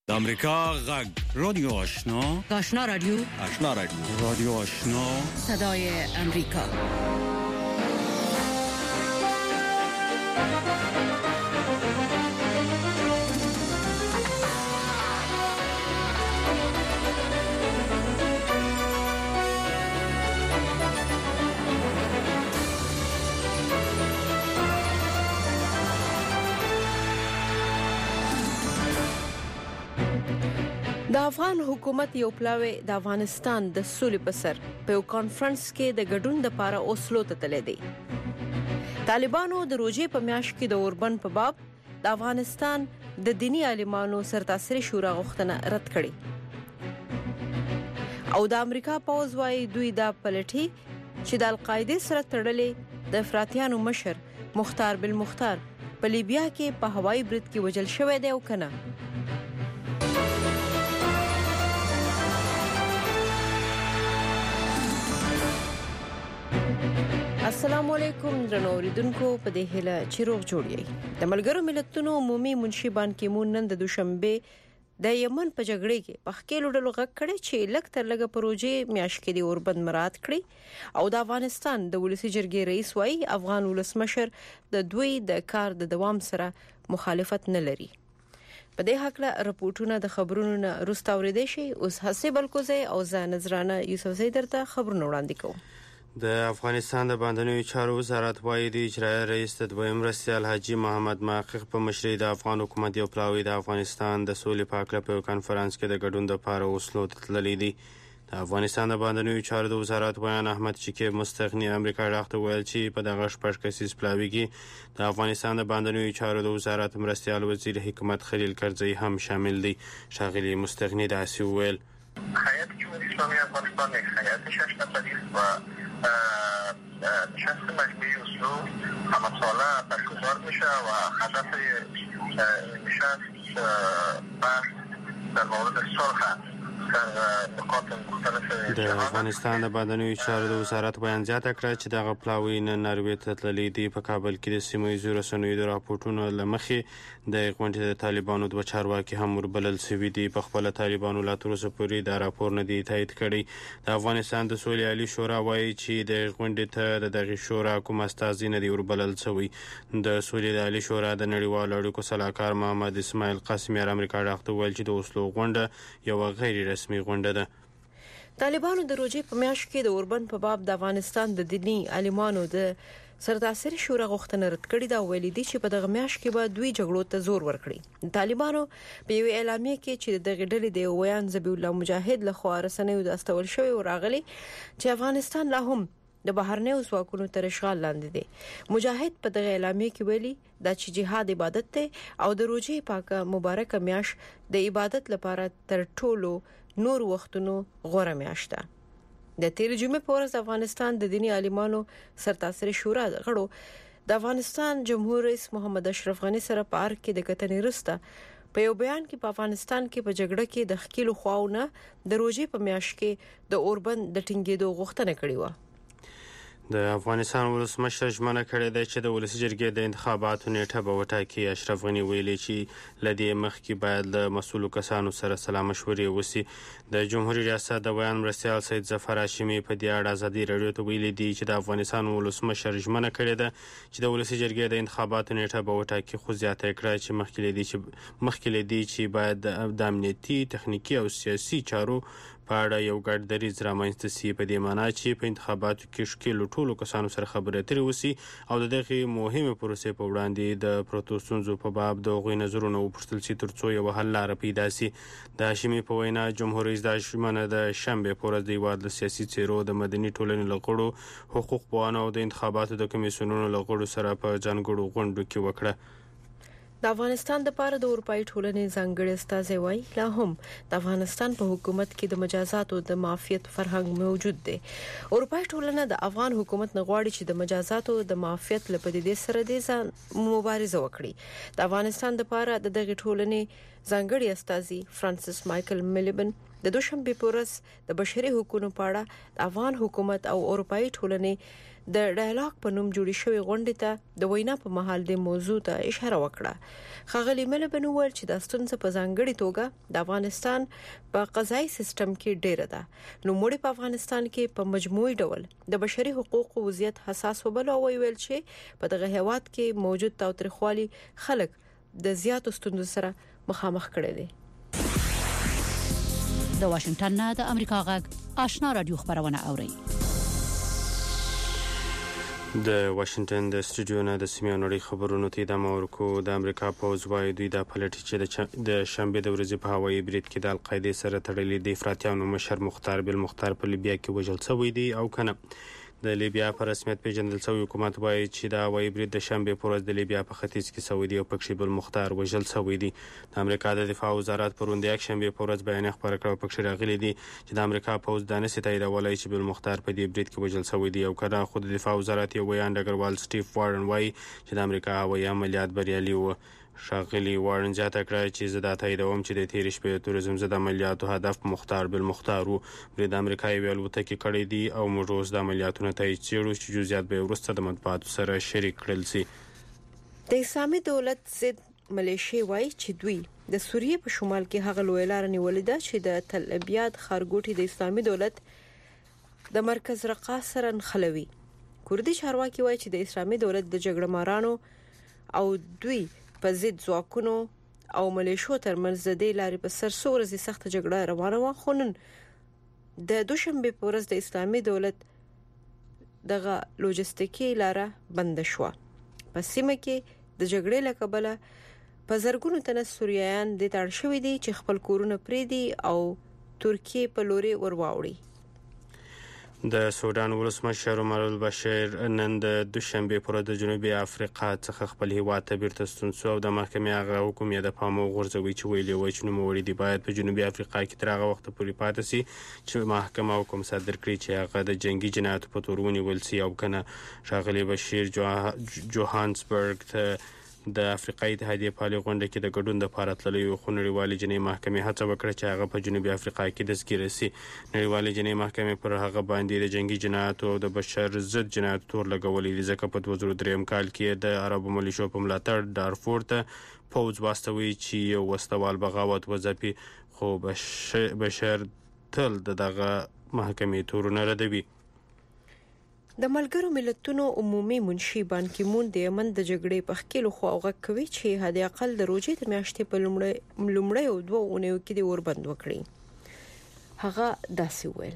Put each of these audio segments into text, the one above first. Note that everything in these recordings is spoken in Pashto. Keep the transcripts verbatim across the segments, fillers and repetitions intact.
د امریکا غږ رادیو آشنا آشنا رادیو آشنا رادیو رادیو آشنا صدای امریکا. د افغان حکومت یو پلاوی د افغانستان د سولې په سر په یو کانفرنس کې د ګډون لپاره اوسلو ته تللی دی. طالبانو د روزې په میاشت کې د اوربند په باب د افغانستان د دینی عالمانو سرتاسري شورا غوښتنه رد کړې او د امریکا پوځ وايي دوی دا پلټي چې د القاعده سره تړلې د افراطیانو مشر مختار بالمختار په لیبیا کې په هوایي برید کې وژل شوی دی او کنه. السلام علیکم درنو اوریدونکو، په دې هله چې روغ جوړی. د ملګرو ملتونو عمومي منشي بان کی مون نن د دوشنبه د یمن په جګړه کې په خکېلو ډلو غږ کړي چې لک تر لګه پروژې میاش کې د اوربند مراد کړي او د افغانستان د ولسی جرګې رئیس وايي افغان ولسمشر د دوی د کار د دوام سره مخالفت نه لري. په دې حق له رپورټونه د خبرونو نه روستا اوریدي شي. اوس حسب الکوزي او ز نظرانه یوسف زیدر ته خبرونه وړاندې کوم. د افغانستان د باندنیو چارو وزارت وايي د اجرایي رئیس د دویم مرستیال حاجی محمد محقق په مشرۍ د افغان حکومت یو پلاوی د افغانستان د سولې په اړه په کانفرنس کې د ګډون لپاره اوسلو ته تللی دی. د افغانستان د باندنیو چارو د وزارت بیان احمد چیکي مستغنی امریکا راغته ویل چې په دغه شپږ کسیز پلاوی کې د افغانستان د باندنیو چارو د وزارت مرستیال وزیر حکمت خلیل کرزی هم شامل دی. شاغلی مستغنی داسې ویل: هیئت جمهوری اسلامی افغانستان یک هیئت شش نفری است و نشست مجموعی اسلو همه ساله برگزار میشه و هدف نشست بحث در مورد صلح د افغانستان د باندنیو چارو د وزارت بیان زیاته کړه چې دغه پلاوی نن ناروې ته تللی دی. په کابل کې د سیمه ییزو رسنیو د راپورټونو له مخې د غونډې د طالبانو دوه چارواکي هم وربلل شوي دي. په خپله طالبانو لا تر اوسه پورې دا راپور نه دی تایید کړی. د افغانستان د سولې عالي شورا وایي چې د غونډې ته د دغه شورا کوم استازي نه دی وربلل شوی. د سولې د عالي شورا د نړیوالو اړیکو سلاکار محمد اسماعیل قاسمي امریکا راغته ویل چې د اوسلو غونډه یو غیر رسمي غونډه ده. طالبانو د روزې په میاشت کې د اوربند په باب د افغانستان د دینی عالمانو د سرتاسري شورا غوښتنه رد کړې دا ویل دي چې په دغه میاشت کې به دوی جګړو ته زور ورکړي. طالبانو په یو اعلامیه کې چې د غډلې د ویان ذبیح الله مجاهد له خوا رسنیو د استول شوی وراغلي چې افغانستان لا هم د بهرنیو ځواکونو تر اشغال لاندې دی. مجاهد په دغه اعلامیه کې ویلي دا چې جهاد عبادت دی او د روزې پاکه مبارکه میاشت د عبادت لپاره تر ټولو نور وختونو غوره میاشت ده. د تیر جمعې په ورځ افغانستان د دینی عالمانو سرتاسري شورا غړو د افغانستان جمهور رئیس محمد اشرف غنی سره په ارګ کې د کتنې وروسته په یو بیان کې په افغانستان کې په جګړه کې د خکیلو خواونه د روزې په میاشت کې د اوربند د ټینګېدو غوښتنه کړې و. د افغانستان ولسمشر ژمنه کړې ده چې د ولسی جرګې د انتخاباتو نیټه به وټاکي. اشرف غنی ویلي چې لدې مخکې باید له مسؤلو کسانو سره سلا مشورې وسی. د جمهوریت ریاست د بیان مرستیال سید ظفر هاشمي په دې اړه ازادي رادیو ته ویلي دي چې د افغانستان ولسمشر ژمنه کړې ده چې د ولسی جرګې د انتخاباتو نیټه به وټاکي، خو زیاته کړه چې مخکې لدی چې مخکې لدی چې باید د امنیتي، تخنیکی او سیاسي چارو په اړه یو ګډ دریځ رامنځته شي. په دې معنی چې په انتخاباتو کې ښکېلو ټولو کسانو سره خبرې اترې وشي او د دغې مهمې پروسې په وړاندې د پرتو ستونزو په باب د هغوی نظرونه وپوښتل شي ترڅو یوه حل لاره پیدا شي. د هاشمي په وینا جمهور رئیس دا ژمنه د شنبې په ورځ د هېواد له سیاسي څېرو، د مدني ټولنې له غړو، حقوق پوهانو او د انتخاباتو د کمیسیونونو له غړو سره په ځانګړو غونډو کې وکړه. د افغانستان د پاره د اروپאי ټولنې ځانګړي استازي وایي لا هم د افغانستان په حکومت کې د مجازاتو د معافیت فرهنګ موجود دی. اروپאי ټولنه د افغان حکومت نه غواړي چې د مجازاتو د معافیت لپاره د سره د ځان مبارزه وکړي. د افغانستان د پاره د دغه ټولنې ځانګړي استازي فرانسیس مایکل میلیبن د دوشنبه په ورځ د بشري حقوقو په اړه د افغان حکومت او اروپאי ټولنې د ډایلاګ په نوم جوړی شوی غونډه ته د وینا په محل د موضوع ته اشاره وکړه. ښاغلي ملبن وویل چې د ستونزې په ځانګړي توګه د افغانستان په قضایي سیستم کې ډیره ده. نو موږ په افغانستان کې په مجموعي ډول د بشري حقوقو وضعیت حساس وبل او ویل چې په دغه هیواد کې موجود تاوتریخوالي خلک د زیاتو ستونزو سره مخامخ کړي دي. د واشنگټن نه د امریکا غږ آشنا رادیو خبرونه اوري. د واشنگټن د سټوډیو نه د سیمه نړۍ خبرونو ته د امریکا د امریکا پوز وايي دوی د پلټي چې د شنبه د ورځې په هوایي برید کې د القاعده سره تړلې د افراطیانو مشر مختار بل مختار په لیبیا کې وژل شوی دی او کنه. د لیبیا په رسمیت پیژندل شوی حکومت وايي چې د هوایي برید د شنبه په ورځ د لیبیا په ختیځ کې شوی دی او پکښې بل مختار وژل شوی دی. د امریکا د دفاع وزارت پروند یک شنبه په ورځ بیان خبر کړ پکښې راغلي دي چې د امریکا پوز د نسې تاییدولای چې بل مختار په دې برید کې وژل شوی دی او کله خو د دفاع وزارت یو بیان ډګروال سټیف وارن وايي چې د امریکا هوایي عملیات بریالي و. ښاغلي وارن زیاته کړه چې زه دا تاییدوم چې د تېرې شپې د توریزم ضد عملیاتو هدف مختار بل مختار و. برید امریکا یې الوتکې کړې دي او موږ اوس د عملیاتونو تایید څېړو چې جزئیات به وروسته د مطبوعاتو سره شریک کړل شي. د اسلامي دولت ضد ملیشیا وايي چې دوی د سوریې په شمال کې هغه لوی لار نیولې ده چې د تل ابیاد خارګوټي د اسلامي دولت د مرکز رقا سره نښلوي. کوردي چارواکي وايي چې د اسلامي دولت د جګړه مارانو او دوی په ضد ځواکونو او ملیشو ترمنځ د دې لارې په سر څو ورځې سخت جګړه روانه وه خو نن د دوشنبه په ورځ د اسلامي دولت دغه لوجستیکي لاره بند شوه. په سیمه کې د جګړې له کبله په زرګونو تنه سوریایان د تړ شوې دي چې خپل کورونه پریدي او ترکیه په لوري ورواوړي. د سودان ولسمشر عمر البشیر نن د دوشنبه پر ورځ د جنوبي افریقا څخه خپل هیواد ته بیرته ستون شو او د محکمې هغه حکم یې د پامه غورځوي چې ویلي و چې نوموړي دی باید په جنوبي افریقا کې تر هغه وخت پورې پاتې شي چې محکمه حکم صادر کړي چې هغه د جنگي جنایاتو په تور ونیول شي او کنه. ښاغلي بشیر جوهانسبرګ ته د افریقایي اتحادیې په غونډه کې د ګډون لپاره تللی و خو نړیوالې جنایي محکمې هڅه وکړه چې هغه په جنوبي افریقا کې دستګیر شي. نړیوالې جنایي محکمې پر هغه باندې د جنگي جنایاتو او د بشر ضد جنایاتو تور لګولې دي ځکه په دوه زره دریم کال کې د عربو ملیشو په ملاتړ دارفور ته پوځ واستوي چې یو وسوال بغاوت وځپي خو بشر تل دغه محکمې تورونه ردوي. د ملګرو ملتونو عمومي منشي بان کی مون د یمن د جګړې په خکیلو خو اوغه کوي چې هدي اقل د روزې د میاشتې په لومړی لومړی او دوه اونیو کې د اوربند وکړي. هغه داسې ویل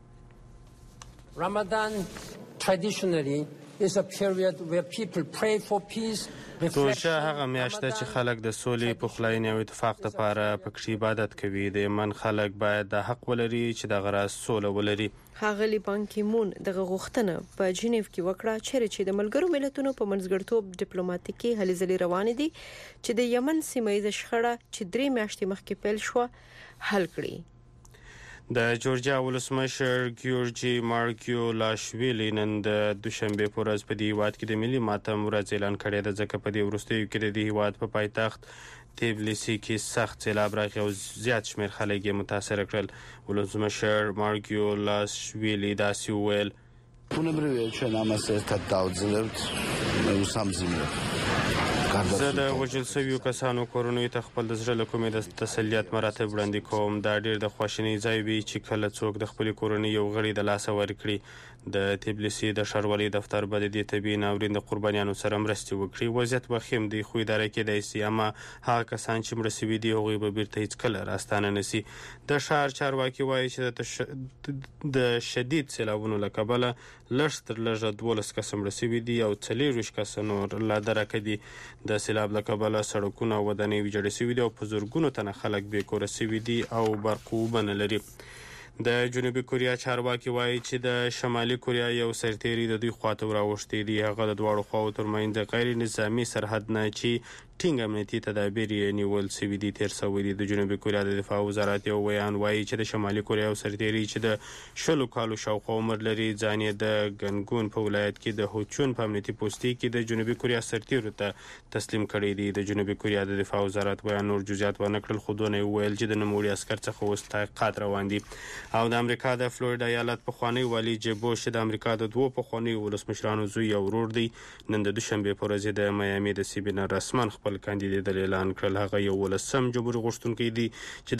Ramadan traditionally is a period where people pray for peace. روژه هغه میاشت ده چې خلک د سولې پخلاینې او اتفاق لپاره پکې عبادت کوي. د یمن خلک باید د حق ولري چې د غراس سوله ولري. ښاغلي بان کی مون دغه غوښتنه په جنیو کې وکړه چې د ملګرو ملتونو په منځګړیتوب ډیپلوماټیکي هلې ځلې روانې دي چې د یمن سیمه ییزه شخړه چې درې میاشتې مخکې پیل شو حل کړي. د جورجیا ولسمشر ګیورجي مارګیولاشویلی نن د دوشنبه په ورځ په دې هیواد کې د ملي ماتم ورځ اعلان کړی ده ځکه په دې وروستیو کې د دې هیواد په پایتخت تبلیسي کې سخت سیلاب راغی او زیات شمېر خلک یې متاثره کړل. ولسمشر مارګیولاشویلی داسې وویل زه د وژل شویو کسانو کورنیو ته خپل د زړه له کومې د تسلیت مراتب وړاندې کوم. دا ډېر د خواشینۍ ځای وي چې کله څوک د خپلې کورنۍ یو غړي د لاسه ورکړي. د تبلیسي د ښاروالۍ دفتر به د دې طبیعي ناورین د قربانیانو سره مرستې وکړي. وضعیت وخیم دی خو اداره کېدای شي اما هغه کسان چې مړه شوي دي هغوی به بیرته هیڅکله راستانه نه شي. د ښار چارواکي وایي چې د شدید سیلابونو له کبله لږ تر لږه دولس کسه مړه شوي دي او څلېرویشت کسه نور لا درکه دي. د سیلاب له کبله سړکونه او ودانۍ ویجاړې شوي دي او په زرګونو تنه خلک بې کوره شوي دي او برق اوبه نه لري. د جنوبي کوریا چارواکي وایي چې د شمالي کوریا یو سرتیری د دوی خواته راوښتی دی. هغه د دواړو خواو ترمنځ د غیر نظامي سرحد نه چې ټینګ امنیتي تدابیر نیول شوي دي. تیر شوي دي. د جنوبي کوریا د دفاع وزارت یو بیان وایي چې د شمالي کوریا سرتیري چې د شلو کالو شاوخوا عمر لري ځان یې د ګنګون په ولایت کې د هوچون په امنیتي پوستې کې د جنوبي کوریا سرتیرو ته تسلیم کړی دی. د جنوبي کوریا د دفاع وزارت بیان نور جزئیات ونه کړل، خو دونه ویل چې د نوموړي عسکر څخه اوس تحقیقات روان دي. او د امریکا د فلوریډا ایالت پخوانی والي جیب بوش د امریکا د دوه پخوانی ولسمشرانو زوی او ورور دی، نن د دوشنبه په ورځ د میامي د سیبینر رسمن خپل کاندیدیت اعلان کړل. هغه یو ولسم جمهوریت غوښتونکی دی چې